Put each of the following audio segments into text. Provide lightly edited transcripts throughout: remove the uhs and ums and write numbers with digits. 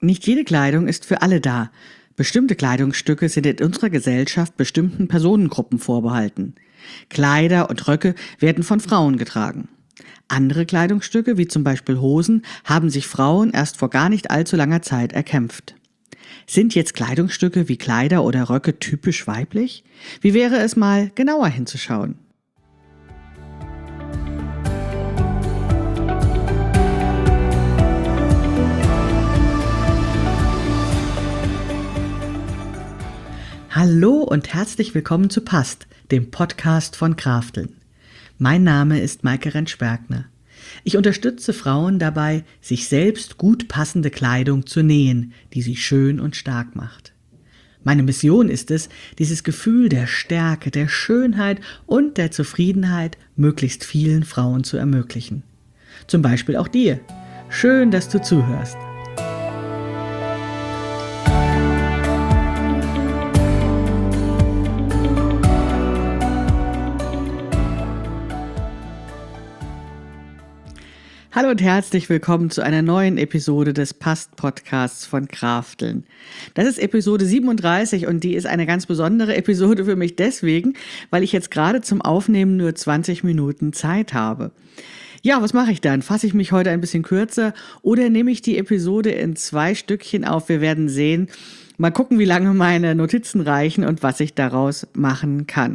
Nicht jede Kleidung ist für alle da. Bestimmte Kleidungsstücke sind in unserer Gesellschaft bestimmten Personengruppen vorbehalten. Kleider und Röcke werden von Frauen getragen. Andere Kleidungsstücke, wie zum Beispiel Hosen, haben sich Frauen erst vor gar nicht allzu langer Zeit erkämpft. Sind jetzt Kleidungsstücke wie Kleider oder Röcke typisch weiblich? Wie wäre es mal, genauer hinzuschauen? Hallo und herzlich willkommen zu Past, dem Podcast von Krafteln. Mein Name ist Maike Rentsch-Bergner. Ich unterstütze Frauen dabei, sich selbst gut passende Kleidung zu nähen, die sie schön und stark macht. Meine Mission ist es, dieses Gefühl der Stärke, der Schönheit und der Zufriedenheit möglichst vielen Frauen zu ermöglichen. Zum Beispiel auch dir. Schön, dass du zuhörst. Hallo und herzlich willkommen zu einer neuen Episode des Past-Podcasts von Krafteln. Das ist Episode 37 und die ist eine ganz besondere Episode für mich deswegen, weil ich jetzt gerade zum Aufnehmen nur 20 Minuten Zeit habe. Ja, was mache ich dann? Fasse ich mich heute ein bisschen kürzer oder nehme ich die Episode in 2 Stückchen auf? Wir werden sehen. Mal gucken, wie lange meine Notizen reichen und was ich daraus machen kann.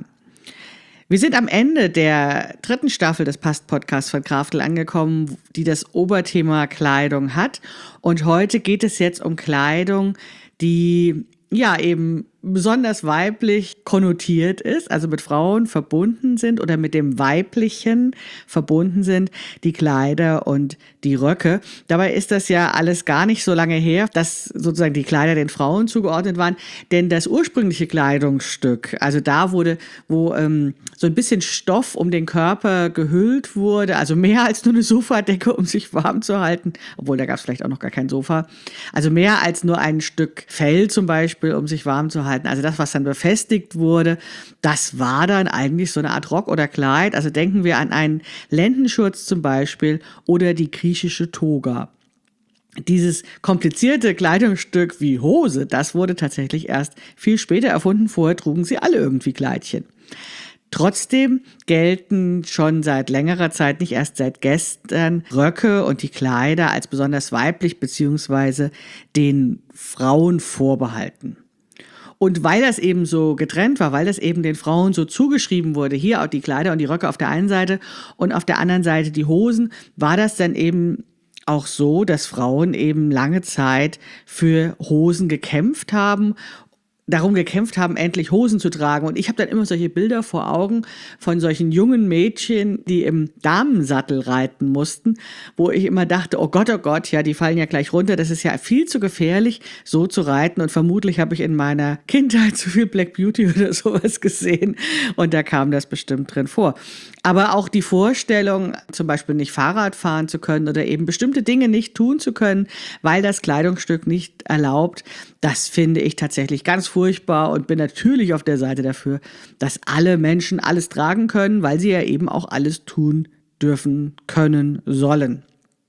Wir sind am Ende der 3. Staffel des Past-Podcasts von Kraftel angekommen, die das Oberthema Kleidung hat. Und heute geht es jetzt um Kleidung, die ja eben besonders weiblich konnotiert ist, also mit Frauen verbunden sind oder mit dem Weiblichen verbunden sind, die Kleider und die Röcke. Dabei ist das ja alles gar nicht so lange her, dass sozusagen die Kleider den Frauen zugeordnet waren, denn das ursprüngliche Kleidungsstück, also da wo so ein bisschen Stoff um den Körper gehüllt wurde, also mehr als nur eine Sofadecke, um sich warm zu halten, obwohl da gab es vielleicht auch noch gar kein Sofa, also mehr als nur ein Stück Fell zum Beispiel, um sich warm zu halten. Also das, was dann befestigt wurde, das war dann eigentlich so eine Art Rock oder Kleid. Also denken wir an einen Lendenschurz zum Beispiel oder die griechische Toga. Dieses komplizierte Kleidungsstück wie Hose, das wurde tatsächlich erst viel später erfunden. Vorher trugen sie alle irgendwie Kleidchen. Trotzdem gelten schon seit längerer Zeit, nicht erst seit gestern, Röcke und die Kleider als besonders weiblich bzw. den Frauen vorbehalten. Und weil das eben so getrennt war, weil das eben den Frauen so zugeschrieben wurde, hier auch die Kleider und die Röcke auf der einen Seite und auf der anderen Seite die Hosen, war das dann eben auch so, dass Frauen eben lange Zeit für Hosen gekämpft haben, endlich Hosen zu tragen. Und ich habe dann immer solche Bilder vor Augen von solchen jungen Mädchen, die im Damensattel reiten mussten, wo ich immer dachte, oh Gott, ja, die fallen ja gleich runter. Das ist ja viel zu gefährlich, so zu reiten. Und vermutlich habe ich in meiner Kindheit zu viel Black Beauty oder sowas gesehen. Und da kam das bestimmt drin vor. Aber auch die Vorstellung, zum Beispiel nicht Fahrrad fahren zu können oder eben bestimmte Dinge nicht tun zu können, weil das Kleidungsstück nicht erlaubt, das finde ich tatsächlich ganz furchtbar und bin natürlich auf der Seite dafür, dass alle Menschen alles tragen können, weil sie ja eben auch alles tun dürfen, können, sollen.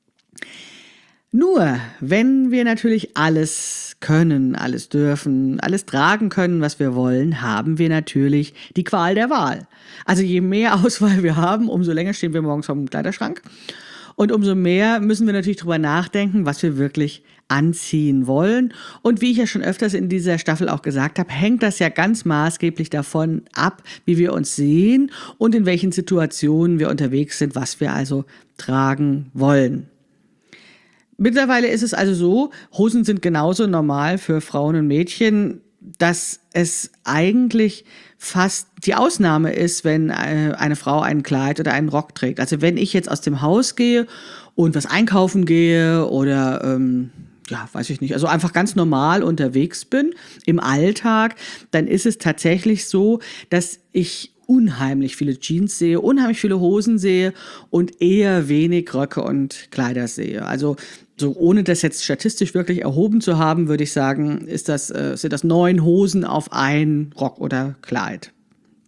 Nur, wenn wir natürlich alles können, alles dürfen, alles tragen können, was wir wollen, haben wir natürlich die Qual der Wahl. Also je mehr Auswahl wir haben, umso länger stehen wir morgens vorm Kleiderschrank. Und umso mehr müssen wir natürlich drüber nachdenken, was wir wirklich anziehen wollen. Und wie ich ja schon öfters in dieser Staffel auch gesagt habe, hängt das ja ganz maßgeblich davon ab, wie wir uns sehen und in welchen Situationen wir unterwegs sind, was wir also tragen wollen. Mittlerweile ist es also so, Hosen sind genauso normal für Frauen und Mädchen, dass es eigentlich fast die Ausnahme ist, wenn eine Frau ein Kleid oder einen Rock trägt. Also wenn ich jetzt aus dem Haus gehe und was einkaufen gehe oder weiß ich nicht, also einfach ganz normal unterwegs bin im Alltag, dann ist es tatsächlich so, dass ich unheimlich viele Jeans sehe, unheimlich viele Hosen sehe und eher wenig Röcke und Kleider sehe. Also so ohne das jetzt statistisch wirklich erhoben zu haben, würde ich sagen, sind das 9 Hosen auf ein Rock oder Kleid.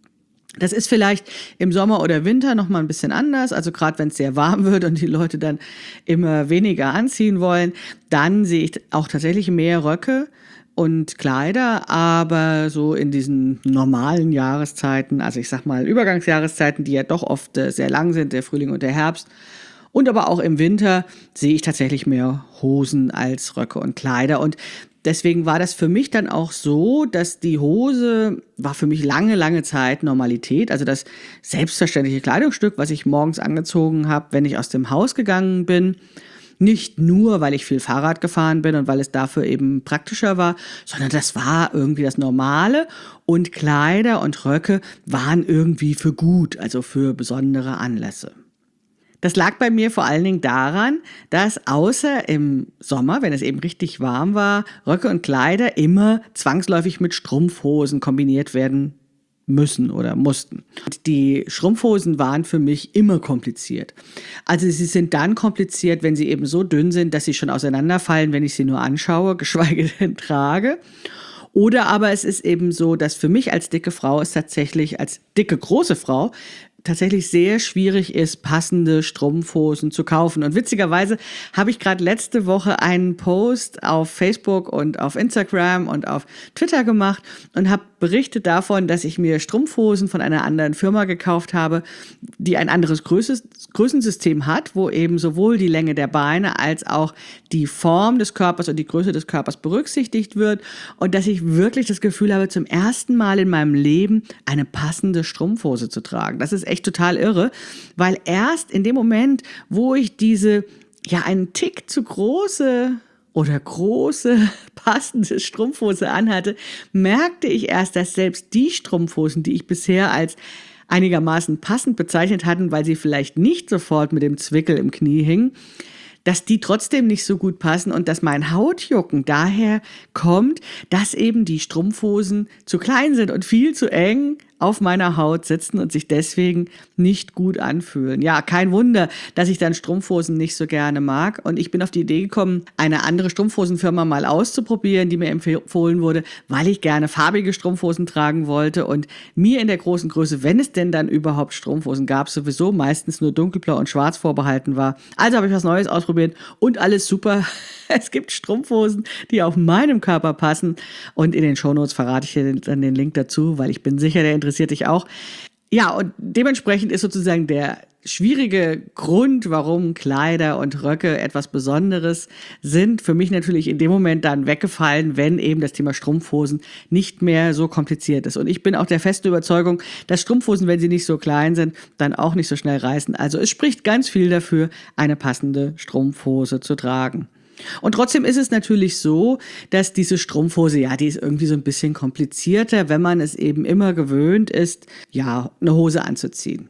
Das ist vielleicht im Sommer oder Winter noch mal ein bisschen anders. Also gerade wenn es sehr warm wird und die Leute dann immer weniger anziehen wollen, dann sehe ich auch tatsächlich mehr Röcke und Kleider, aber so in diesen normalen Jahreszeiten, also ich sag mal Übergangsjahreszeiten, die ja doch oft sehr lang sind, der Frühling und der Herbst, und aber auch im Winter sehe ich tatsächlich mehr Hosen als Röcke und Kleider. Und deswegen war das für mich dann auch so, dass die Hose war für mich lange, lange Zeit Normalität. Also das selbstverständliche Kleidungsstück, was ich morgens angezogen habe, wenn ich aus dem Haus gegangen bin. Nicht nur, weil ich viel Fahrrad gefahren bin und weil es dafür eben praktischer war, sondern das war irgendwie das Normale. Und Kleider und Röcke waren irgendwie für gut, also für besondere Anlässe. Das lag bei mir vor allen Dingen daran, dass außer im Sommer, wenn es eben richtig warm war, Röcke und Kleider immer zwangsläufig mit Strumpfhosen kombiniert werden müssen oder mussten. Und die Strumpfhosen waren für mich immer kompliziert. Also sie sind dann kompliziert, wenn sie eben so dünn sind, dass sie schon auseinanderfallen, wenn ich sie nur anschaue, geschweige denn trage. Oder aber es ist eben so, dass für mich als dicke Frau es tatsächlich, als dicke, große Frau, tatsächlich sehr schwierig ist, passende Strumpfhosen zu kaufen. Und witzigerweise habe ich gerade letzte Woche einen Post auf Facebook und auf Instagram und auf Twitter gemacht und habe berichtet davon, dass ich mir Strumpfhosen von einer anderen Firma gekauft habe, die ein anderes Größensystem hat, wo eben sowohl die Länge der Beine als auch die Form des Körpers und die Größe des Körpers berücksichtigt wird und dass ich wirklich das Gefühl habe, zum ersten Mal in meinem Leben eine passende Strumpfhose zu tragen. Das ist echt total irre, weil erst in dem Moment, wo ich diese, ja, einen Tick zu große oder große passende Strumpfhose anhatte, merkte ich erst, dass selbst die Strumpfhosen, die ich bisher als einigermaßen passend bezeichnet hatten, weil sie vielleicht nicht sofort mit dem Zwickel im Knie hingen, dass die trotzdem nicht so gut passen und dass mein Hautjucken daher kommt, dass eben die Strumpfhosen zu klein sind und viel zu eng auf meiner Haut sitzen und sich deswegen nicht gut anfühlen. Ja, kein Wunder, dass ich dann Strumpfhosen nicht so gerne mag. Und ich bin auf die Idee gekommen, eine andere Strumpfhosenfirma mal auszuprobieren, die mir empfohlen wurde, weil ich gerne farbige Strumpfhosen tragen wollte und mir in der großen Größe, wenn es denn dann überhaupt Strumpfhosen gab, sowieso meistens nur dunkelblau und schwarz vorbehalten war. Also habe ich was Neues ausprobiert und alles super. Es gibt Strumpfhosen, die auf meinem Körper passen. Und in den Shownotes verrate ich dir dann den Link dazu, weil ich bin sicher, der interessiert dich auch. Ja, und dementsprechend ist sozusagen der schwierige Grund, warum Kleider und Röcke etwas Besonderes sind, für mich natürlich in dem Moment dann weggefallen, wenn eben das Thema Strumpfhosen nicht mehr so kompliziert ist. Und ich bin auch der festen Überzeugung, dass Strumpfhosen, wenn sie nicht so klein sind, dann auch nicht so schnell reißen. Also es spricht ganz viel dafür, eine passende Strumpfhose zu tragen. Und trotzdem ist es natürlich so, dass diese Strumpfhose, ja, die ist irgendwie so ein bisschen komplizierter, wenn man es eben immer gewöhnt ist, ja, eine Hose anzuziehen.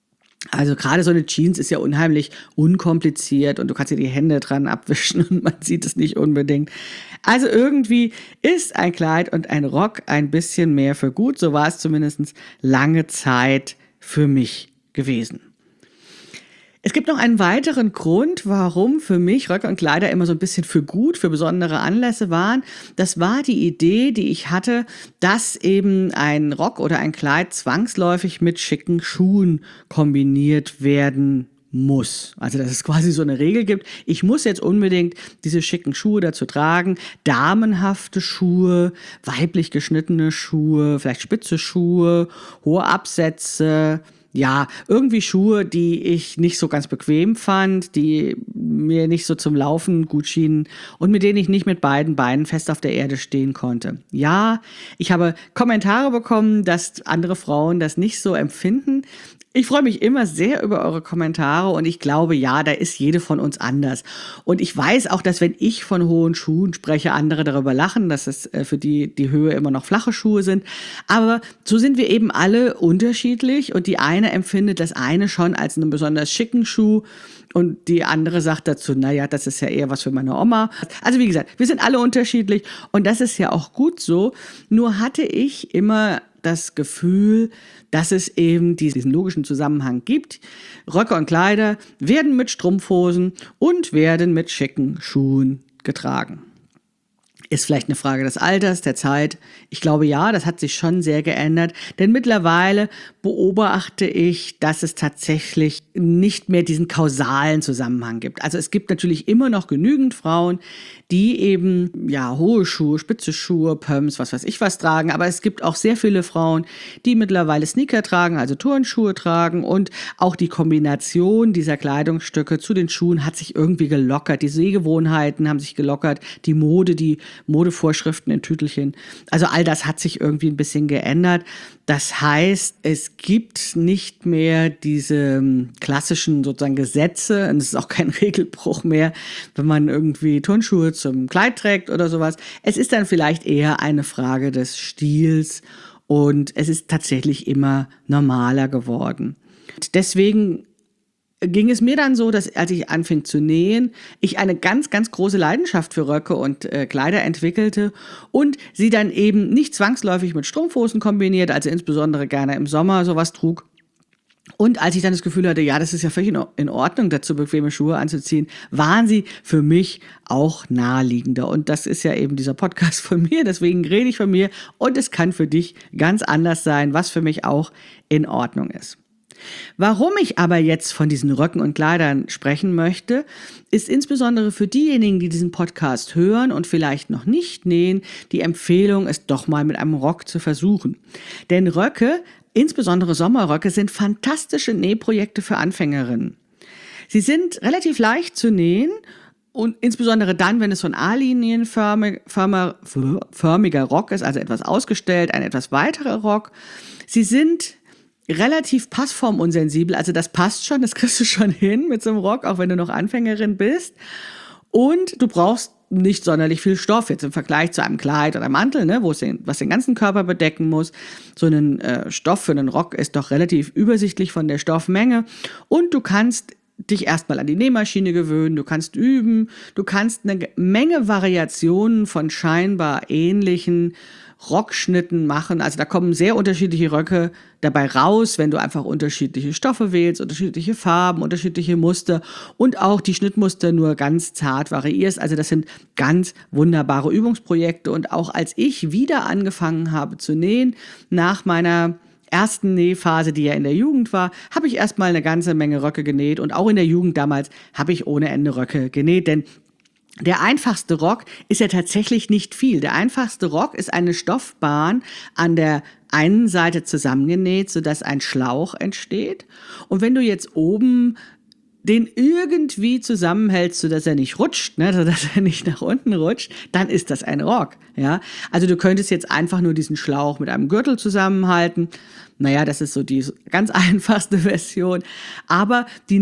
Also gerade so eine Jeans ist ja unheimlich unkompliziert und du kannst dir die Hände dran abwischen und man sieht es nicht unbedingt. Also irgendwie ist ein Kleid und ein Rock ein bisschen mehr für gut. So war es zumindest lange Zeit für mich gewesen. Es gibt noch einen weiteren Grund, warum für mich Röcke und Kleider immer so ein bisschen für gut, für besondere Anlässe waren. Das war die Idee, die ich hatte, dass eben ein Rock oder ein Kleid zwangsläufig mit schicken Schuhen kombiniert werden muss. Also, dass es quasi so eine Regel gibt. Ich muss jetzt unbedingt diese schicken Schuhe dazu tragen. Damenhafte Schuhe, weiblich geschnittene Schuhe, vielleicht spitze Schuhe, hohe Absätze. Ja, irgendwie Schuhe, die ich nicht so ganz bequem fand, die mir nicht so zum Laufen gut schienen und mit denen ich nicht mit beiden Beinen fest auf der Erde stehen konnte. Ja, ich habe Kommentare bekommen, dass andere Frauen das nicht so empfinden. Ich freue mich immer sehr über eure Kommentare und ich glaube, ja, da ist jede von uns anders. Und ich weiß auch, dass wenn ich von hohen Schuhen spreche, andere darüber lachen, dass es für die Höhe immer noch flache Schuhe sind. Aber so sind wir eben alle unterschiedlich und die eine empfindet das eine schon als einen besonders schicken Schuh und die andere sagt dazu, naja, das ist ja eher was für meine Oma. Also wie gesagt, wir sind alle unterschiedlich und das ist ja auch gut so. Nur hatte ich immer das Gefühl, dass es eben diesen logischen Zusammenhang gibt. Röcke und Kleider werden mit Strumpfhosen und werden mit schicken Schuhen getragen. Ist vielleicht eine Frage des Alters, der Zeit. Ich glaube ja, das hat sich schon sehr geändert, denn mittlerweile beobachte ich, dass es tatsächlich nicht mehr diesen kausalen Zusammenhang gibt. Also es gibt natürlich immer noch genügend Frauen, die eben ja hohe Schuhe, spitze Schuhe, Pumps, was weiß ich was tragen, aber es gibt auch sehr viele Frauen, die mittlerweile Sneaker tragen, also Turnschuhe tragen, und auch die Kombination dieser Kleidungsstücke zu den Schuhen hat sich irgendwie gelockert. Die Sehgewohnheiten haben sich gelockert, die Modevorschriften in Tütelchen. Also all das hat sich irgendwie ein bisschen geändert. Das heißt, es gibt nicht mehr diese klassischen sozusagen Gesetze, und es ist auch kein Regelbruch mehr, wenn man irgendwie Turnschuhe zum Kleid trägt oder sowas. Es ist dann vielleicht eher eine Frage des Stils, und es ist tatsächlich immer normaler geworden. Deswegen ging es mir dann so, dass als ich anfing zu nähen, ich eine ganz, ganz große Leidenschaft für Röcke und Kleider entwickelte und sie dann eben nicht zwangsläufig mit Strumpfhosen kombiniert, also insbesondere gerne im Sommer sowas trug. Und als ich dann das Gefühl hatte, ja, das ist ja völlig in Ordnung, dazu bequeme Schuhe anzuziehen, waren sie für mich auch naheliegender. Und das ist ja eben dieser Podcast von mir, deswegen rede ich von mir, und es kann für dich ganz anders sein, was für mich auch in Ordnung ist. Warum ich aber jetzt von diesen Röcken und Kleidern sprechen möchte, ist insbesondere für diejenigen, die diesen Podcast hören und vielleicht noch nicht nähen, die Empfehlung, es doch mal mit einem Rock zu versuchen. Denn Röcke, insbesondere Sommerröcke, sind fantastische Nähprojekte für Anfängerinnen. Sie sind relativ leicht zu nähen, und insbesondere dann, wenn es so ein A-linienförmiger Rock ist, also etwas ausgestellt, ein etwas weiterer Rock. Sie sind relativ passformunsensibel, also das passt schon, das kriegst du schon hin mit so einem Rock, auch wenn du noch Anfängerin bist. Und du brauchst nicht sonderlich viel Stoff, jetzt im Vergleich zu einem Kleid oder einem Mantel, ne, was den ganzen Körper bedecken muss. So ein Stoff für einen Rock ist doch relativ übersichtlich von der Stoffmenge, und du kannst dich erstmal an die Nähmaschine gewöhnen, du kannst üben, du kannst eine Menge Variationen von scheinbar ähnlichen Rockschnitten machen. Also da kommen sehr unterschiedliche Röcke dabei raus, wenn du einfach unterschiedliche Stoffe wählst, unterschiedliche Farben, unterschiedliche Muster und auch die Schnittmuster nur ganz zart variierst. Also das sind ganz wunderbare Übungsprojekte. Und auch als ich wieder angefangen habe zu nähen, nach meiner ersten Nähphase, die ja in der Jugend war, habe ich erstmal eine ganze Menge Röcke genäht, und auch in der Jugend damals habe ich ohne Ende Röcke genäht, denn der einfachste Rock ist ja tatsächlich nicht viel. Der einfachste Rock ist eine Stoffbahn an der einen Seite zusammengenäht, sodass ein Schlauch entsteht. Und wenn du jetzt oben den irgendwie zusammenhältst, sodass er nicht rutscht, ne, sodass er nicht nach unten rutscht, dann ist das ein Rock. Ja? Also du könntest jetzt einfach nur diesen Schlauch mit einem Gürtel zusammenhalten. Naja, das ist so die ganz einfachste Version. Aber der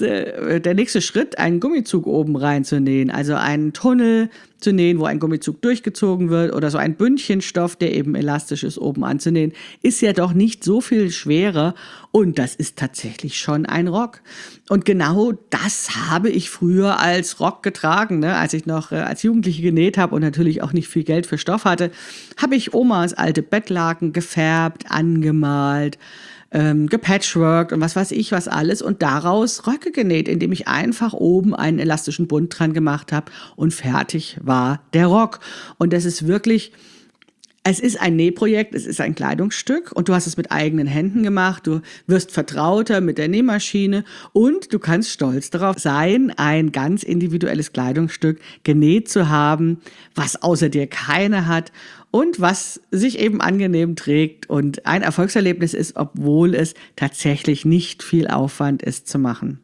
nächste Schritt, einen Gummizug oben reinzunähen, also einen Tunnel zu nähen, wo ein Gummizug durchgezogen wird, oder so ein Bündchenstoff, der eben elastisch ist, oben anzunähen, ist ja doch nicht so viel schwerer, und das ist tatsächlich schon ein Rock. Und genau das habe ich früher als Rock getragen, ne? Als ich noch als Jugendliche genäht habe und natürlich auch nicht viel Geld für Stoff hatte, habe ich Omas alte Bettlaken gefärbt, angemalt, gepatchworked und was weiß ich was alles, und daraus Röcke genäht, indem ich einfach oben einen elastischen Bund dran gemacht habe, und fertig war der Rock. Und das ist wirklich, es ist ein Nähprojekt, es ist ein Kleidungsstück, und du hast es mit eigenen Händen gemacht, du wirst vertrauter mit der Nähmaschine, und du kannst stolz darauf sein, ein ganz individuelles Kleidungsstück genäht zu haben, was außer dir keine hat und was sich eben angenehm trägt und ein Erfolgserlebnis ist, obwohl es tatsächlich nicht viel Aufwand ist zu machen.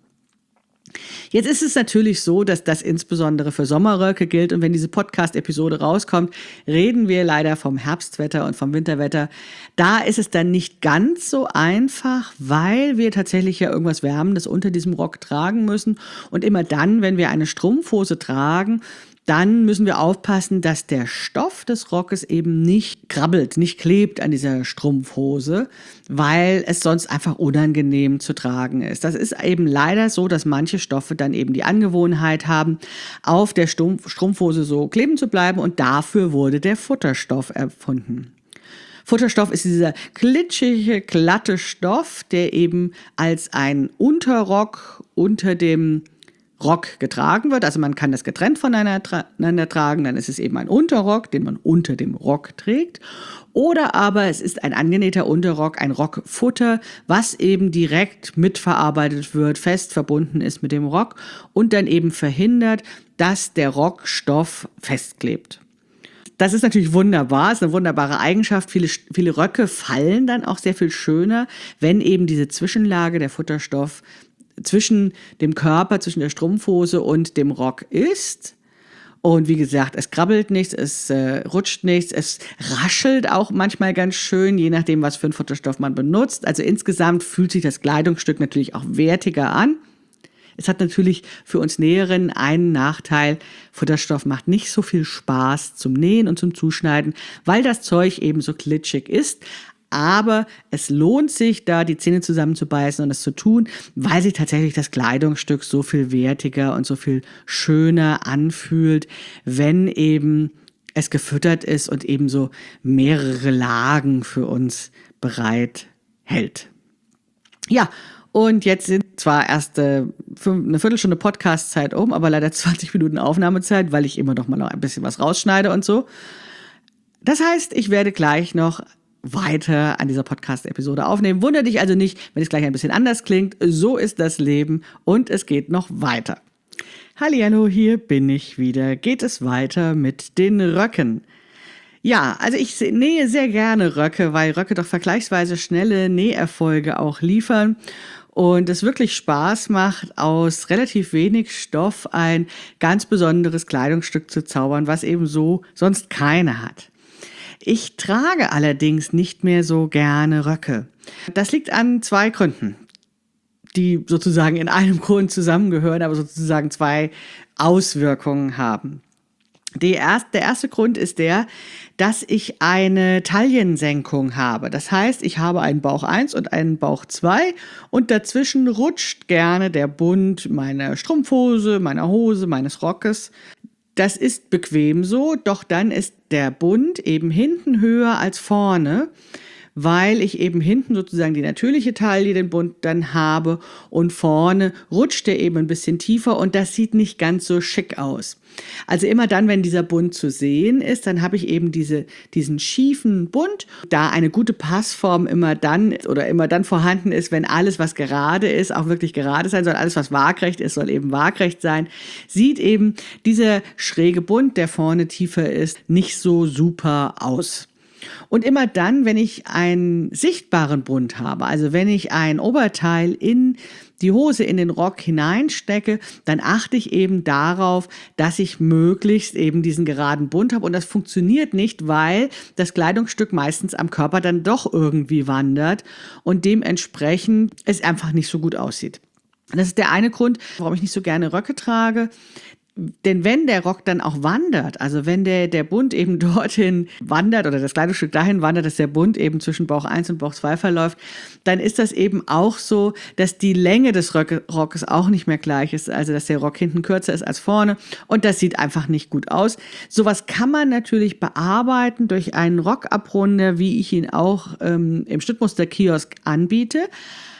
Jetzt ist es natürlich so, dass das insbesondere für Sommerröcke gilt, und wenn diese Podcast-Episode rauskommt, reden wir leider vom Herbstwetter und vom Winterwetter. Da ist es dann nicht ganz so einfach, weil wir tatsächlich ja irgendwas Wärmendes unter diesem Rock tragen müssen, und immer dann, wenn wir eine Strumpfhose tragen, dann müssen wir aufpassen, dass der Stoff des Rockes eben nicht krabbelt, nicht klebt an dieser Strumpfhose, weil es sonst einfach unangenehm zu tragen ist. Das ist eben leider so, dass manche Stoffe dann eben die Angewohnheit haben, auf der Strumpfhose so kleben zu bleiben, und dafür wurde der Futterstoff erfunden. Futterstoff ist dieser glitschige, glatte Stoff, der eben als ein Unterrock unter dem Rock getragen wird. Also man kann das getrennt voneinander tragen, dann ist es eben ein Unterrock, den man unter dem Rock trägt. Oder aber es ist ein angenähter Unterrock, ein Rockfutter, was eben direkt mitverarbeitet wird, fest verbunden ist mit dem Rock und dann eben verhindert, dass der Rockstoff festklebt. Das ist natürlich wunderbar, ist eine wunderbare Eigenschaft. Viele Röcke fallen dann auch sehr viel schöner, wenn eben diese Zwischenlage, der Futterstoff zwischen dem Körper, zwischen der Strumpfhose und dem Rock ist. Und wie gesagt, es krabbelt nichts, es rutscht nichts, es raschelt auch manchmal ganz schön, je nachdem, was für einen Futterstoff man benutzt. Also insgesamt fühlt sich das Kleidungsstück natürlich auch wertiger an. Es hat natürlich für uns Näherinnen einen Nachteil. Futterstoff macht nicht so viel Spaß zum Nähen und zum Zuschneiden, weil das Zeug eben so glitschig ist. Aber es lohnt sich, da die Zähne zusammenzubeißen und es zu tun, weil sich tatsächlich das Kleidungsstück so viel wertiger und so viel schöner anfühlt, wenn eben es gefüttert ist und eben so mehrere Lagen für uns bereit hält. Ja, und jetzt sind zwar erst eine Viertelstunde Podcast-Zeit um, aber leider 20 Minuten Aufnahmezeit, weil ich immer noch mal ein bisschen was rausschneide und so. Das heißt, ich werde gleich noch weiter an dieser Podcast-Episode aufnehmen. Wunder dich also nicht, wenn es gleich ein bisschen anders klingt. So ist das Leben und es geht noch weiter. Hallihallo, hier bin ich wieder. Geht es weiter mit den Röcken? Ja, also ich nähe sehr gerne Röcke, weil Röcke doch vergleichsweise schnelle Näherfolge auch liefern und es wirklich Spaß macht, aus relativ wenig Stoff ein ganz besonderes Kleidungsstück zu zaubern, was eben so sonst keiner hat. Ich trage allerdings nicht mehr so gerne Röcke. Das liegt an 2 Gründen, die sozusagen in einem Grund zusammengehören, aber sozusagen 2 Auswirkungen haben. Der erste Grund ist der, dass ich eine Taillensenkung habe. Das heißt, ich habe einen Bauch 1 und einen Bauch 2 und dazwischen rutscht gerne der Bund meiner Strumpfhose, meiner Hose, meines Rockes. Das ist bequem so, doch dann ist der Bund eben hinten höher als vorne, weil ich eben hinten sozusagen die natürliche Taille, den Bund dann habe und vorne rutscht er eben ein bisschen tiefer und das sieht nicht ganz so schick aus. Also immer dann, wenn dieser Bund zu sehen ist, dann habe ich eben diesen schiefen Bund, da eine gute Passform immer dann vorhanden ist, wenn alles, was gerade ist, auch wirklich gerade sein soll, alles, was waagrecht ist, soll eben waagrecht sein, sieht eben dieser schräge Bund, der vorne tiefer ist, nicht so super aus. Und immer dann, wenn ich einen sichtbaren Bund habe, also wenn ich ein Oberteil in die Hose, in den Rock hineinstecke, dann achte ich eben darauf, dass ich möglichst eben diesen geraden Bund habe. Und das funktioniert nicht, weil das Kleidungsstück meistens am Körper dann doch irgendwie wandert und dementsprechend es einfach nicht so gut aussieht. Das ist der eine Grund, warum ich nicht so gerne Röcke trage. Denn wenn der Rock dann auch wandert, also wenn der Bund eben dorthin wandert oder das Kleidungsstück dahin wandert, dass der Bund eben zwischen Bauch 1 und Bauch 2 verläuft, dann ist das eben auch so, dass die Länge des Rockes auch nicht mehr gleich ist, also dass der Rock hinten kürzer ist als vorne und das sieht einfach nicht gut aus. Sowas kann man natürlich bearbeiten durch einen Rockabrunder, wie ich ihn auch im Schnittmuster-Kiosk anbiete,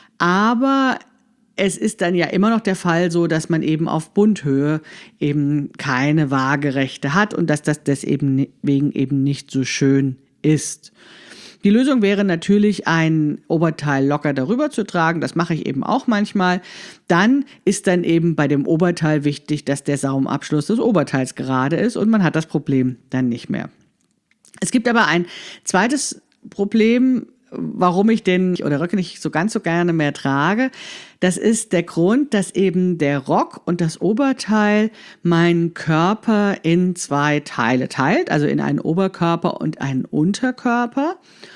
aber es ist dann ja immer noch der Fall so, dass man eben auf Bundhöhe eben keine Waagerechte hat und dass das deswegen eben nicht so schön ist. Die Lösung wäre natürlich, ein Oberteil locker darüber zu tragen. Das mache ich eben auch manchmal. Dann ist dann eben bei dem Oberteil wichtig, dass der Saumabschluss des Oberteils gerade ist und man hat das Problem dann nicht mehr. Es gibt aber ein zweites Problem, warum ich Röcke nicht so ganz so gerne mehr trage. Das ist der Grund, dass eben der Rock und das Oberteil meinen Körper in 2 Teile teilt, also in einen Oberkörper und einen Unterkörper.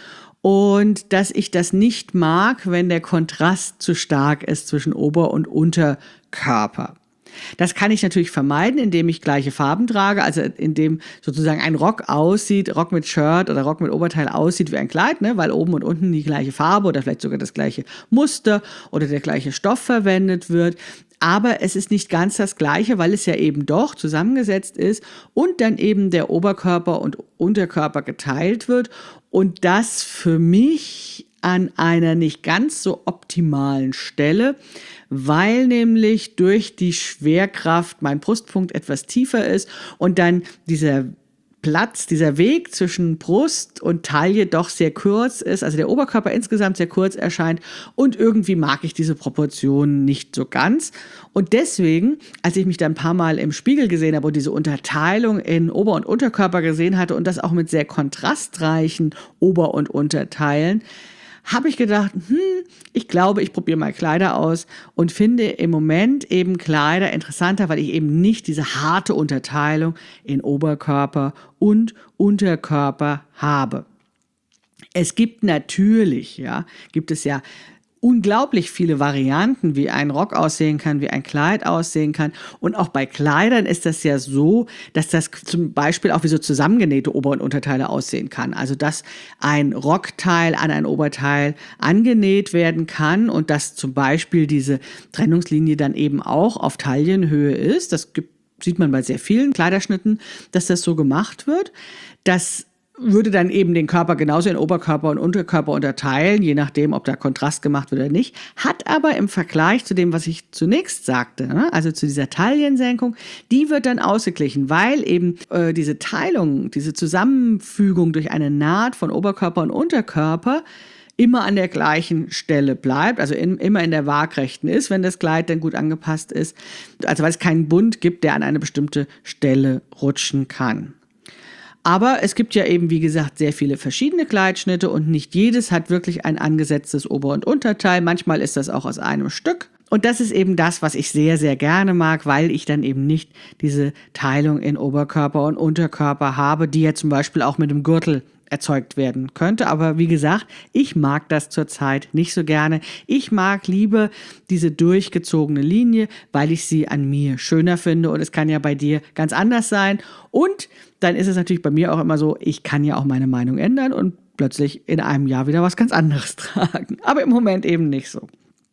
Und dass ich das nicht mag, wenn der Kontrast zu stark ist zwischen Ober- und Unterkörper. Das kann ich natürlich vermeiden, indem ich gleiche Farben trage, also indem sozusagen ein Rock aussieht, Rock mit Shirt oder Rock mit Oberteil aussieht wie ein Kleid, ne, weil oben und unten die gleiche Farbe oder vielleicht sogar das gleiche Muster oder der gleiche Stoff verwendet wird. Aber es ist nicht ganz das Gleiche, weil es ja eben doch zusammengesetzt ist und dann eben der Oberkörper und Unterkörper geteilt wird und das für mich an einer nicht ganz so optimalen Stelle, weil nämlich durch die Schwerkraft mein Brustpunkt etwas tiefer ist und dann dieser Platz, dieser Weg zwischen Brust und Taille doch sehr kurz ist, also der Oberkörper insgesamt sehr kurz erscheint und irgendwie mag ich diese Proportionen nicht so ganz. Und deswegen, als ich mich dann ein paar Mal im Spiegel gesehen habe und diese Unterteilung in Ober- und Unterkörper gesehen hatte und das auch mit sehr kontrastreichen Ober- und Unterteilen, habe ich gedacht, ich glaube, ich probiere mal Kleider aus und finde im Moment eben Kleider interessanter, weil ich eben nicht diese harte Unterteilung in Oberkörper und Unterkörper habe. Es gibt natürlich, gibt es ja unglaublich viele Varianten, wie ein Rock aussehen kann, wie ein Kleid aussehen kann. Und auch bei Kleidern ist das ja so, dass das zum Beispiel auch wie so zusammengenähte Ober- und Unterteile aussehen kann. Also dass ein Rockteil an ein Oberteil angenäht werden kann und dass zum Beispiel diese Trennungslinie dann eben auch auf Taillenhöhe ist. Sieht man bei sehr vielen Kleiderschnitten, dass das so gemacht wird. Das würde dann eben den Körper genauso in Oberkörper und Unterkörper unterteilen, je nachdem, ob da Kontrast gemacht wird oder nicht, hat aber im Vergleich zu dem, was ich zunächst sagte, also zu dieser Taillensenkung, die wird dann ausgeglichen, weil eben diese Teilung, diese Zusammenfügung durch eine Naht von Oberkörper und Unterkörper immer an der gleichen Stelle bleibt, also immer in der Waagrechten ist, wenn das Kleid dann gut angepasst ist, also weil es keinen Bund gibt, der an eine bestimmte Stelle rutschen kann. Aber es gibt ja eben, wie gesagt, sehr viele verschiedene Kleidschnitte und nicht jedes hat wirklich ein angesetztes Ober- und Unterteil. Manchmal ist das auch aus einem Stück. Und das ist eben das, was ich sehr, sehr gerne mag, weil ich dann eben nicht diese Teilung in Oberkörper und Unterkörper habe, die ja zum Beispiel auch mit dem Gürtel erzeugt werden könnte. Aber wie gesagt, ich mag das zurzeit nicht so gerne. Ich mag lieber diese durchgezogene Linie, weil ich sie an mir schöner finde. Und es kann ja bei dir ganz anders sein. Und dann ist es natürlich bei mir auch immer so, ich kann ja auch meine Meinung ändern und plötzlich in einem Jahr wieder was ganz anderes tragen. Aber im Moment eben nicht so.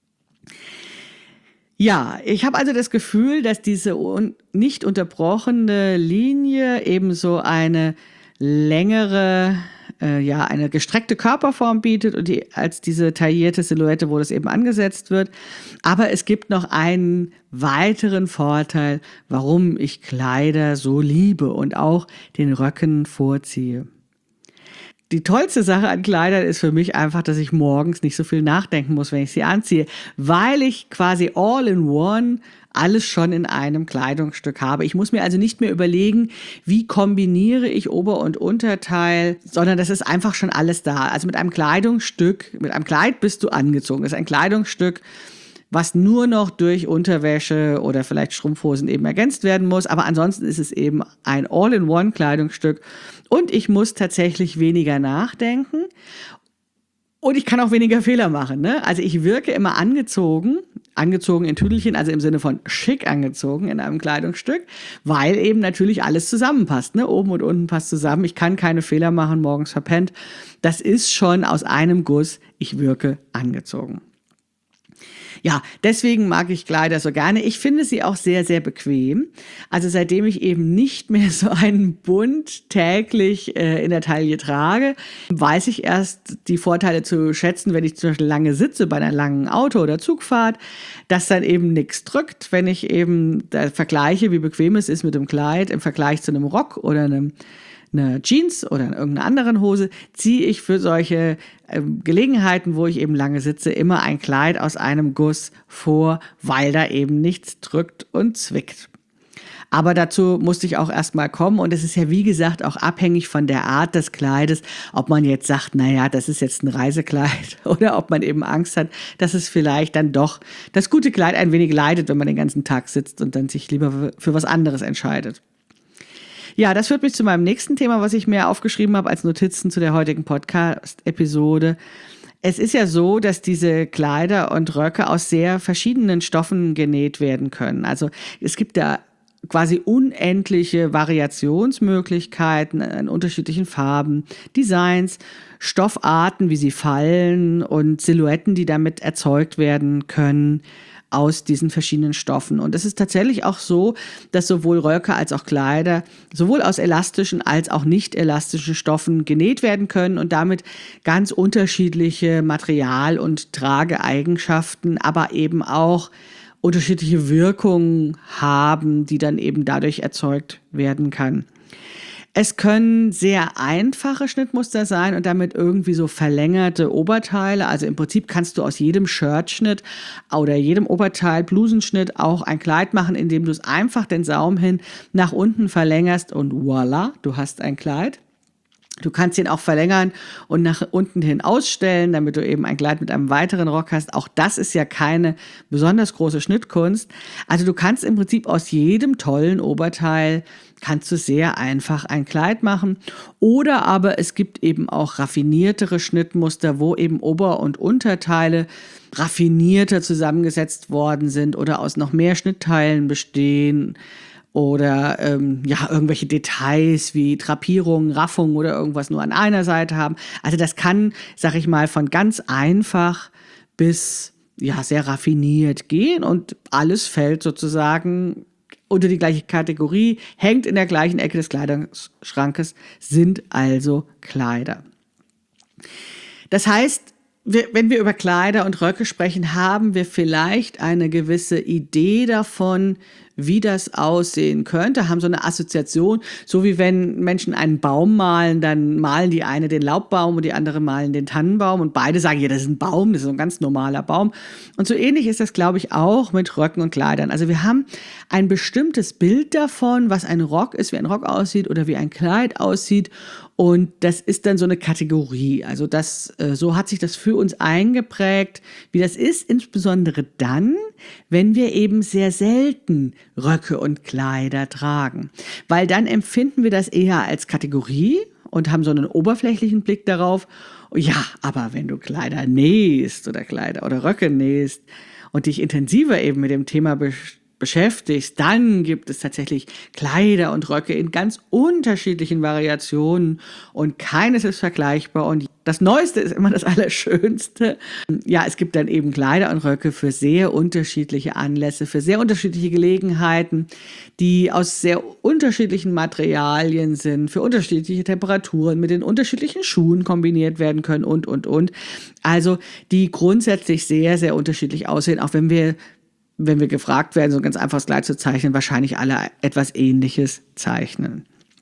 Ja, ich habe also das Gefühl, dass diese nicht unterbrochene Linie eben so eine längere, eine gestreckte Körperform bietet und als diese taillierte Silhouette, wo das eben angesetzt wird. Aber es gibt noch einen weiteren Vorteil, warum ich Kleider so liebe und auch den Röcken vorziehe. Die tollste Sache an Kleidern ist für mich einfach, dass ich morgens nicht so viel nachdenken muss, wenn ich sie anziehe, weil ich quasi all in one alles schon in einem Kleidungsstück habe. Ich muss mir also nicht mehr überlegen, wie kombiniere ich Ober- und Unterteil, sondern das ist einfach schon alles da. Also mit einem Kleid bist du angezogen. Das ist ein Kleidungsstück, was nur noch durch Unterwäsche oder vielleicht Strumpfhosen eben ergänzt werden muss. Aber ansonsten ist es eben ein All-in-One-Kleidungsstück. Und ich muss tatsächlich weniger nachdenken. Und ich kann auch weniger Fehler machen, ne? Also ich wirke immer angezogen in Tüdelchen, also im Sinne von schick angezogen in einem Kleidungsstück, weil eben natürlich alles zusammenpasst, ne? Oben und unten passt zusammen. Ich kann keine Fehler machen, morgens verpennt. Das ist schon aus einem Guss, ich wirke angezogen. Ja, deswegen mag ich Kleider so gerne. Ich finde sie auch sehr, sehr bequem. Also seitdem ich eben nicht mehr so einen Bund täglich in der Taille trage, weiß ich erst die Vorteile zu schätzen, wenn ich zum Beispiel lange sitze bei einer langen Auto- oder Zugfahrt, dass dann eben nichts drückt, wenn ich eben vergleiche, wie bequem es ist mit dem Kleid im Vergleich zu einem Rock oder eine Jeans oder in irgendeiner anderen Hose, ziehe ich für solche Gelegenheiten, wo ich eben lange sitze, immer ein Kleid aus einem Guss vor, weil da eben nichts drückt und zwickt. Aber dazu musste ich auch erstmal kommen und es ist ja wie gesagt auch abhängig von der Art des Kleides, ob man jetzt sagt, naja, das ist jetzt ein Reisekleid oder ob man eben Angst hat, dass es vielleicht dann doch das gute Kleid ein wenig leidet, wenn man den ganzen Tag sitzt und dann sich lieber für was anderes entscheidet. Ja, das führt mich zu meinem nächsten Thema, was ich mir aufgeschrieben habe als Notizen zu der heutigen Podcast-Episode. Es ist ja so, dass diese Kleider und Röcke aus sehr verschiedenen Stoffen genäht werden können. Also es gibt da quasi unendliche Variationsmöglichkeiten in unterschiedlichen Farben, Designs, Stoffarten, wie sie fallen und Silhouetten, die damit erzeugt werden können. aus diesen verschiedenen Stoffen. Und es ist tatsächlich auch so, dass sowohl Röcke als auch Kleider sowohl aus elastischen als auch nicht elastischen Stoffen genäht werden können und damit ganz unterschiedliche Material- und Trageeigenschaften, aber eben auch unterschiedliche Wirkungen haben, die dann eben dadurch erzeugt werden kann. Es können sehr einfache Schnittmuster sein und damit irgendwie so verlängerte Oberteile. Also im Prinzip kannst du aus jedem Shirtschnitt oder jedem Oberteil, Blusenschnitt auch ein Kleid machen, indem du es einfach den Saum hin nach unten verlängerst und voilà, du hast ein Kleid. Du kannst ihn auch verlängern und nach unten hin ausstellen, damit du eben ein Kleid mit einem weiteren Rock hast. Auch das ist ja keine besonders große Schnittkunst. Also du kannst im Prinzip aus jedem tollen Oberteil kannst du sehr einfach ein Kleid machen. Oder aber es gibt eben auch raffiniertere Schnittmuster, wo eben Ober- und Unterteile raffinierter zusammengesetzt worden sind oder aus noch mehr Schnittteilen bestehen. Oder irgendwelche Details wie Drapierungen, Raffungen oder irgendwas nur an einer Seite haben. Also das kann, sag ich mal, von ganz einfach bis sehr raffiniert gehen und alles fällt sozusagen unter die gleiche Kategorie, hängt in der gleichen Ecke des Kleiderschrankes, sind also Kleider. Das heißt, wenn wir über Kleider und Röcke sprechen, haben wir vielleicht eine gewisse Idee davon, wie das aussehen könnte, haben so eine Assoziation, so wie wenn Menschen einen Baum malen, dann malen die eine den Laubbaum und die andere malen den Tannenbaum und beide sagen, ja, das ist ein Baum, das ist ein ganz normaler Baum. Und so ähnlich ist das, glaube ich, auch mit Röcken und Kleidern. Also wir haben ein bestimmtes Bild davon, was ein Rock ist, wie ein Rock aussieht oder wie ein Kleid aussieht. Und das ist dann so eine Kategorie. Also so hat sich das für uns eingeprägt, wie das ist, insbesondere dann, wenn wir eben sehr selten Röcke und Kleider tragen. Weil dann empfinden wir das eher als Kategorie und haben so einen oberflächlichen Blick darauf. Ja, aber wenn du Kleider nähst oder Kleider oder Röcke nähst und dich intensiver eben mit dem Thema beschäftigst, dann gibt es tatsächlich Kleider und Röcke in ganz unterschiedlichen Variationen und keines ist vergleichbar und das Neueste ist immer das Allerschönste. Ja, es gibt dann eben Kleider und Röcke für sehr unterschiedliche Anlässe, für sehr unterschiedliche Gelegenheiten, die aus sehr unterschiedlichen Materialien sind, für unterschiedliche Temperaturen, mit den unterschiedlichen Schuhen kombiniert werden können und. Also die grundsätzlich sehr, sehr unterschiedlich aussehen, auch wenn wir gefragt werden, so ein ganz einfaches Kleid zu zeichnen, wahrscheinlich alle etwas Ähnliches zeichnen.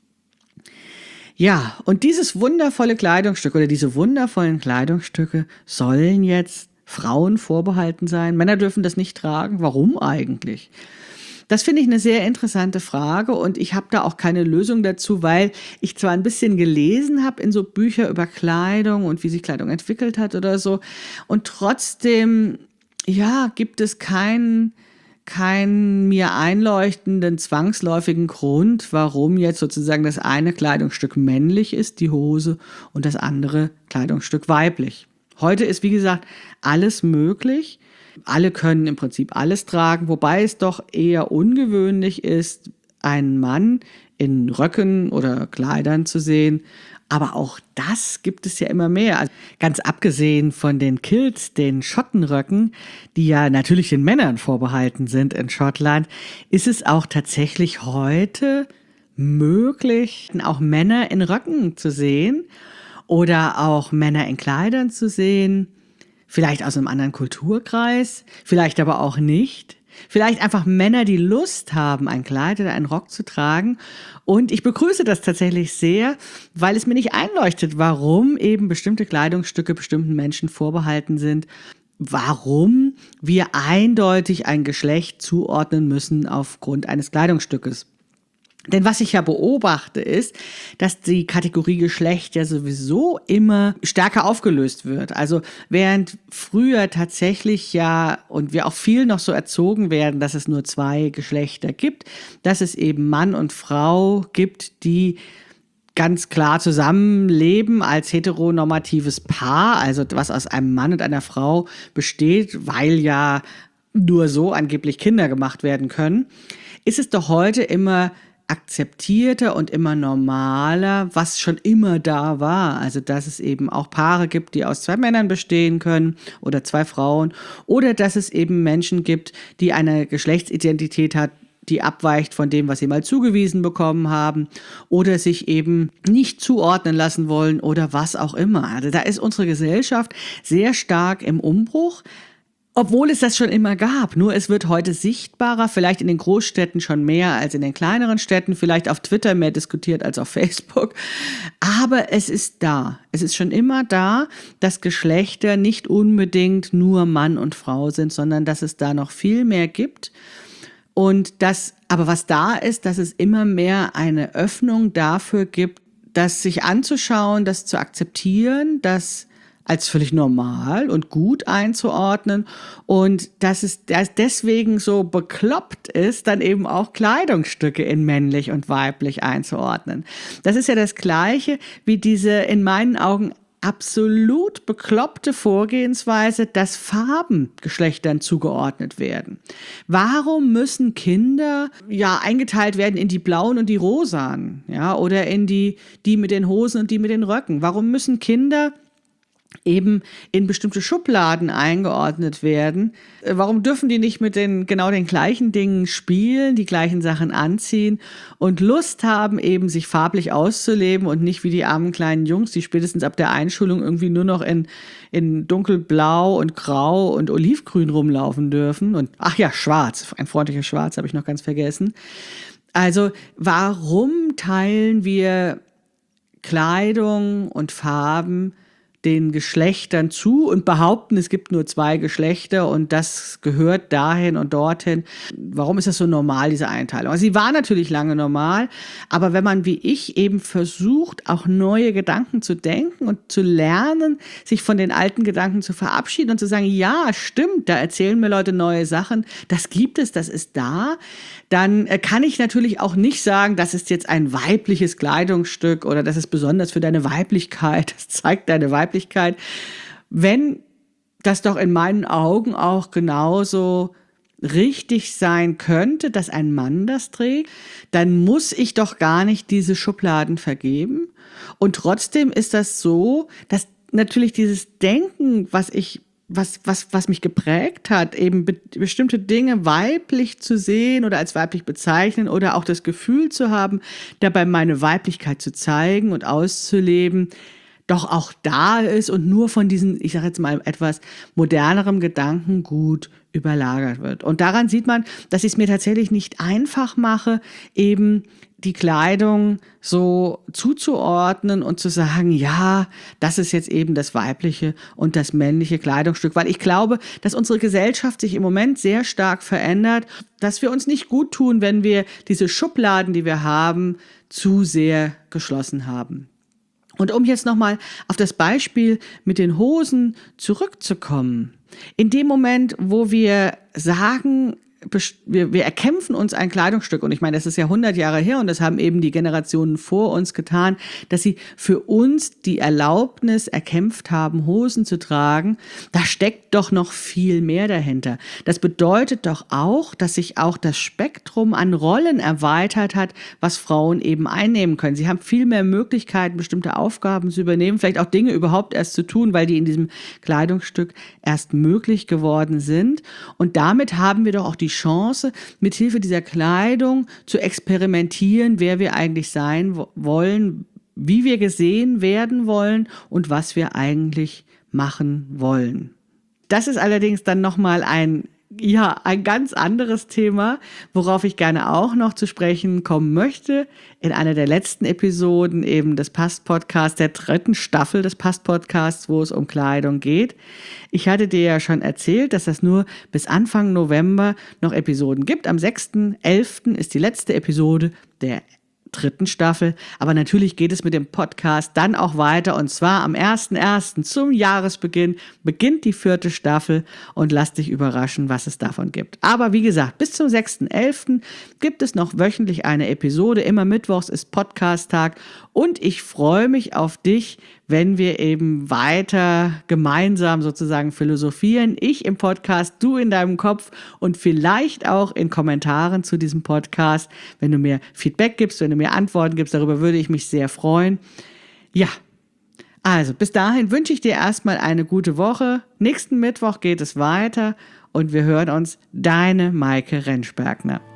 Ja, und dieses wundervolle Kleidungsstück oder diese wundervollen Kleidungsstücke sollen jetzt Frauen vorbehalten sein. Männer dürfen das nicht tragen. Warum eigentlich? Das finde ich eine sehr interessante Frage und ich habe da auch keine Lösung dazu, weil ich zwar ein bisschen gelesen habe in so Bücher über Kleidung und wie sich Kleidung entwickelt hat oder so und trotzdem gibt es keinen mir einleuchtenden, zwangsläufigen Grund, warum jetzt sozusagen das eine Kleidungsstück männlich ist, die Hose, und das andere Kleidungsstück weiblich. Heute ist, wie gesagt, alles möglich. Alle können im Prinzip alles tragen, wobei es doch eher ungewöhnlich ist, einen Mann in Röcken oder Kleidern zu sehen. Aber auch das gibt es ja immer mehr. Also ganz abgesehen von den Kilts, den Schottenröcken, die ja natürlich den Männern vorbehalten sind in Schottland, ist es auch tatsächlich heute möglich, auch Männer in Röcken zu sehen oder auch Männer in Kleidern zu sehen. Vielleicht aus einem anderen Kulturkreis, vielleicht aber auch nicht. Vielleicht einfach Männer, die Lust haben, ein Kleid oder einen Rock zu tragen. Und ich begrüße das tatsächlich sehr, weil es mir nicht einleuchtet, warum eben bestimmte Kleidungsstücke bestimmten Menschen vorbehalten sind. Warum wir eindeutig ein Geschlecht zuordnen müssen aufgrund eines Kleidungsstückes. Denn was ich ja beobachte ist, dass die Kategorie Geschlecht ja sowieso immer stärker aufgelöst wird. Also während früher tatsächlich und wir auch viel noch so erzogen werden, dass es nur zwei Geschlechter gibt, dass es eben Mann und Frau gibt, die ganz klar zusammenleben als heteronormatives Paar, also was aus einem Mann und einer Frau besteht, weil ja nur so angeblich Kinder gemacht werden können, ist es doch heute immer akzeptierter und immer normaler, was schon immer da war. Also, dass es eben auch Paare gibt, die aus 2 Männern bestehen können oder 2 Frauen, oder dass es eben Menschen gibt, die eine Geschlechtsidentität hat, die abweicht von dem, was sie mal zugewiesen bekommen haben, oder sich eben nicht zuordnen lassen wollen oder was auch immer. Also da ist unsere Gesellschaft sehr stark im Umbruch. Obwohl es das schon immer gab, nur es wird heute sichtbarer, vielleicht in den Großstädten schon mehr als in den kleineren Städten, vielleicht auf Twitter mehr diskutiert als auf Facebook. Aber es ist da. Es ist schon immer da, dass Geschlechter nicht unbedingt nur Mann und Frau sind, sondern dass es da noch viel mehr gibt. Und aber was da ist, dass es immer mehr eine Öffnung dafür gibt, das sich anzuschauen, das zu akzeptieren, das als völlig normal und gut einzuordnen und dass es deswegen so bekloppt ist, dann eben auch Kleidungsstücke in männlich und weiblich einzuordnen. Das ist ja das Gleiche wie diese in meinen Augen absolut bekloppte Vorgehensweise, dass Farben Geschlechtern zugeordnet werden. Warum müssen Kinder eingeteilt werden in die blauen und die rosanen, oder in die mit den Hosen und die mit den Röcken? Warum müssen Kinder eben in bestimmte Schubladen eingeordnet werden? Warum dürfen die nicht mit den gleichen Dingen spielen, die gleichen Sachen anziehen und Lust haben, eben sich farblich auszuleben und nicht wie die armen kleinen Jungs, die spätestens ab der Einschulung irgendwie nur noch in dunkelblau und grau und olivgrün rumlaufen dürfen und schwarz, ein freundliches Schwarz habe ich noch ganz vergessen. Also warum teilen wir Kleidung und Farben den Geschlechtern zu und behaupten, es gibt nur 2 Geschlechter und das gehört dahin und dorthin? Warum ist das so normal, diese Einteilung? Also sie war natürlich lange normal, aber wenn man wie ich eben versucht, auch neue Gedanken zu denken und zu lernen, sich von den alten Gedanken zu verabschieden und zu sagen, ja, stimmt, da erzählen mir Leute neue Sachen, das gibt es, das ist da, dann kann ich natürlich auch nicht sagen, das ist jetzt ein weibliches Kleidungsstück oder das ist besonders für deine Weiblichkeit, das zeigt deine Weiblichkeit, wenn das doch in meinen Augen auch genauso richtig sein könnte, dass ein Mann das trägt, dann muss ich doch gar nicht diese Schubladen vergeben. Und trotzdem ist das so, dass natürlich dieses Denken, was mich geprägt hat, eben bestimmte Dinge weiblich zu sehen oder als weiblich bezeichnen oder auch das Gefühl zu haben, dabei meine Weiblichkeit zu zeigen und auszuleben, doch auch da ist und nur von diesen, ich sage jetzt mal etwas modernerem Gedankengut überlagert wird. Und daran sieht man, dass ich es mir tatsächlich nicht einfach mache, eben die Kleidung so zuzuordnen und zu sagen, ja, das ist jetzt eben das weibliche und das männliche Kleidungsstück, weil ich glaube, dass unsere Gesellschaft sich im Moment sehr stark verändert, dass wir uns nicht gut tun, wenn wir diese Schubladen, die wir haben, zu sehr geschlossen haben. Und um jetzt nochmal auf das Beispiel mit den Hosen zurückzukommen, in dem Moment, wo wir sagen, wir erkämpfen uns ein Kleidungsstück, und ich meine, das ist ja 100 Jahre her und das haben eben die Generationen vor uns getan, dass sie für uns die Erlaubnis erkämpft haben, Hosen zu tragen, da steckt doch noch viel mehr dahinter. Das bedeutet doch auch, dass sich auch das Spektrum an Rollen erweitert hat, was Frauen eben einnehmen können. Sie haben viel mehr Möglichkeiten, bestimmte Aufgaben zu übernehmen, vielleicht auch Dinge überhaupt erst zu tun, weil die in diesem Kleidungsstück erst möglich geworden sind. Und damit haben wir doch auch die Chance, mithilfe dieser Kleidung zu experimentieren, wer wir eigentlich sein wollen, wie wir gesehen werden wollen und was wir eigentlich machen wollen. Das ist allerdings dann nochmal ein ganz anderes Thema, worauf ich gerne auch noch zu sprechen kommen möchte. In einer der letzten Episoden eben des Past-Podcasts, der 3. Staffel des Past-Podcasts, wo es um Kleidung geht. Ich hatte dir ja schon erzählt, dass das nur bis Anfang November noch Episoden gibt. Am 6.11. ist die letzte Episode der 3. Staffel. Aber natürlich geht es mit dem Podcast dann auch weiter. Und zwar am 1.1. zum Jahresbeginn beginnt die 4. Staffel und lass dich überraschen, was es davon gibt. Aber wie gesagt, bis zum 6.11. gibt es noch wöchentlich eine Episode. Immer mittwochs ist Podcast-Tag. Und ich freue mich auf dich, wenn wir eben weiter gemeinsam sozusagen philosophieren. Ich im Podcast, du in deinem Kopf und vielleicht auch in Kommentaren zu diesem Podcast. Wenn du mir Feedback gibst, wenn du mir Antworten gibst, darüber würde ich mich sehr freuen. Ja, also bis dahin wünsche ich dir erstmal eine gute Woche. Nächsten Mittwoch geht es weiter und wir hören uns. Deine Maike Rentschbergner.